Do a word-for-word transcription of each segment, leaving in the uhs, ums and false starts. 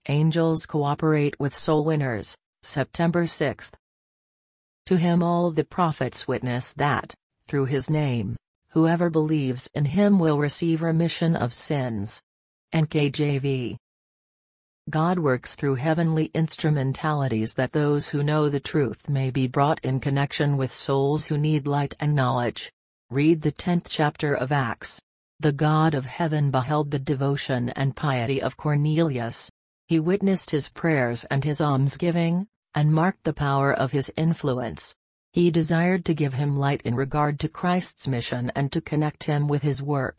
Angels cooperate with soul winners, September sixth. To him all the prophets witness that, through his name, whoever believes in him will receive remission of sins. N K J V. God works through heavenly instrumentalities that those who know the truth may be brought in connection with souls who need light and knowledge. Read the tenth chapter of Acts. The God of heaven beheld the devotion and piety of Cornelius. He witnessed his prayers and his almsgiving, and marked the power of his influence. He desired to give him light in regard to Christ's mission and to connect him with his work.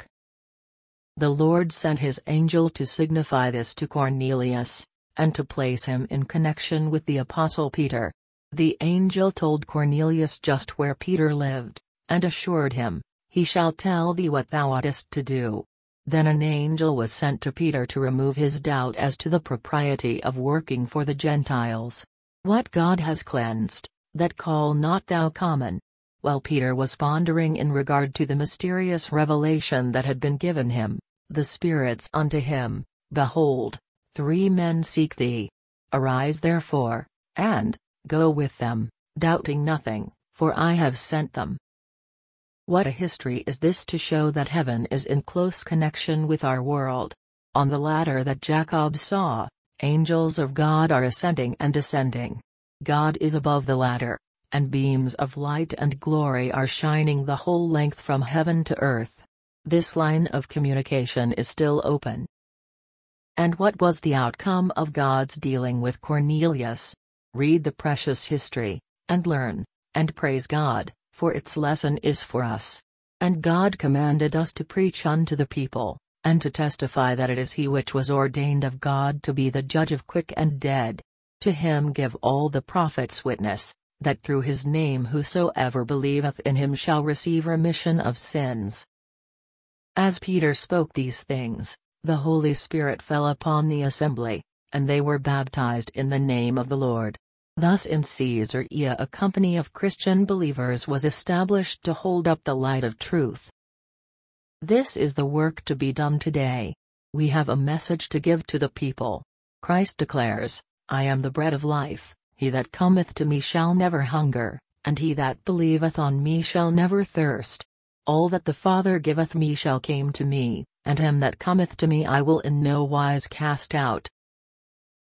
The Lord sent his angel to signify this to Cornelius, and to place him in connection with the Apostle Peter. The angel told Cornelius just where Peter lived, and assured him, "He shall tell thee what thou oughtest to do." Then an angel was sent to Peter to remove his doubt as to the propriety of working for the Gentiles. What God has cleansed, that call not thou common. While Peter was pondering in regard to the mysterious revelation that had been given him, the spirits unto him, "Behold, three men seek thee. Arise therefore, and go with them, doubting nothing, for I have sent them." What a history is this to show that heaven is in close connection with our world. On the ladder that Jacob saw, angels of God are ascending and descending. God is above the ladder, and beams of light and glory are shining the whole length from heaven to earth. This line of communication is still open. And what was the outcome of God's dealing with Cornelius? Read the precious history, and learn, and praise God, for its lesson is for us. And God commanded us to preach unto the people, and to testify that it is he which was ordained of God to be the judge of quick and dead. To him give all the prophets witness, that through his name whosoever believeth in him shall receive remission of sins. As Peter spoke these things, the Holy Spirit fell upon the assembly, and they were baptized in the name of the Lord. Thus in Caesarea a company of Christian believers was established to hold up the light of truth. This is the work to be done today. We have a message to give to the people. Christ declares, "I am the bread of life, he that cometh to me shall never hunger, and he that believeth on me shall never thirst. All that the Father giveth me shall come to me, and him that cometh to me I will in no wise cast out."